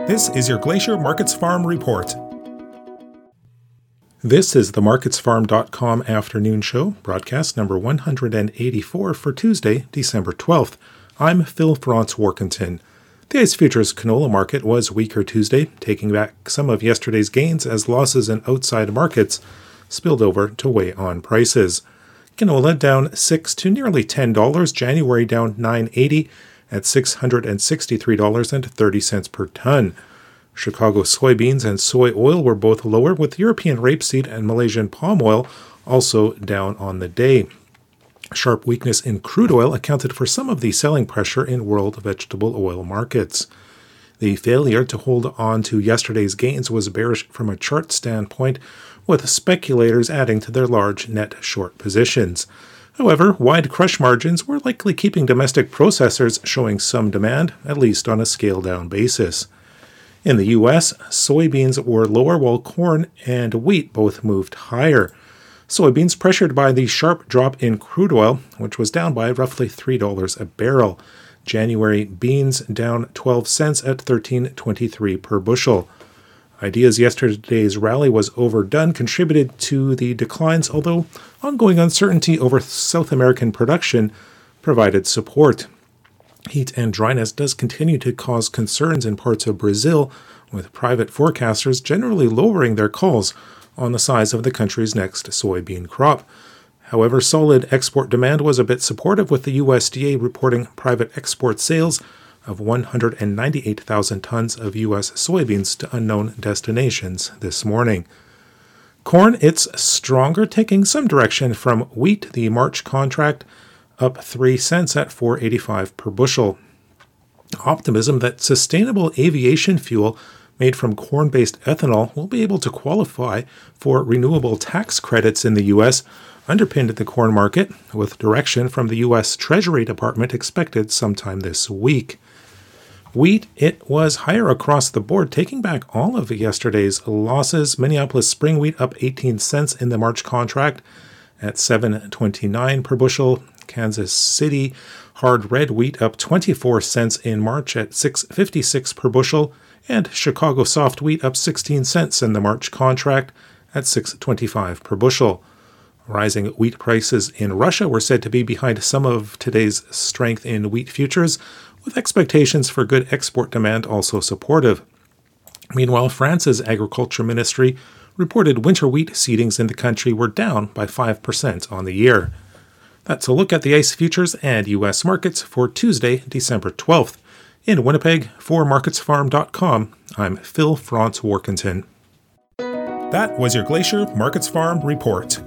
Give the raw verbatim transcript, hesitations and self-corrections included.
This is your Glacier Markets Farm Report. This is the markets farm dot com afternoon show, broadcast number one hundred eighty-four for Tuesday, December twelfth. I'm Phil Franz-Warkentin. The ICE Futures canola market was weaker Tuesday, taking back some of yesterday's gains as losses in outside markets spilled over to weigh on prices. Canola down six to nearly ten dollars, January down nine eighty at six hundred sixty-three dollars and thirty cents per ton. Chicago soybeans and soy oil were both lower, with European rapeseed and Malaysian palm oil also down on the day. Sharp weakness in crude oil accounted for some of the selling pressure in world vegetable oil markets. The failure to hold on to yesterday's gains was bearish from a chart standpoint, with speculators adding to their large net short positions. However, wide crush margins were likely keeping domestic processors showing some demand, at least on a scale-down basis. In the U S, soybeans were lower while corn and wheat both moved higher. Soybeans pressured by the sharp drop in crude oil, which was down by roughly three dollars a barrel. January beans down twelve cents at thirteen twenty-three per bushel. Ideas yesterday's rally was overdone contributed to the declines, although ongoing uncertainty over South American production provided support. Heat and dryness does continue to cause concerns in parts of Brazil, with private forecasters generally lowering their calls on the size of the country's next soybean crop. However, solid export demand was a bit supportive, with the U S D A reporting private export sales of one hundred ninety-eight thousand tons of U S soybeans to unknown destinations this morning. Corn, it's stronger, taking some direction from wheat, the March contract up three cents at four eighty-five per bushel. Optimism that sustainable aviation fuel made from corn-based ethanol will be able to qualify for renewable tax credits in the U S underpinned the corn market, with direction from the U S Treasury Department expected sometime this week. Wheat, it was higher across the board, taking back all of yesterday's losses. Minneapolis spring wheat up eighteen cents in the March contract at seven twenty-nine per bushel. Kansas City hard red wheat up twenty-four cents in March at six fifty-six per bushel, and Chicago soft wheat up sixteen cents in the March contract at six twenty-five per bushel. Rising wheat prices in Russia were said to be behind some of today's strength in wheat futures, with expectations for good export demand also supportive. Meanwhile, France's agriculture ministry reported winter wheat seedings in the country were down by five percent on the year. That's a look at the ICE futures and U S markets for Tuesday, December twelfth. In Winnipeg, for markets farm dot com, I'm Phil Franz-Warkentin. That was your Glacier Markets Farm Report.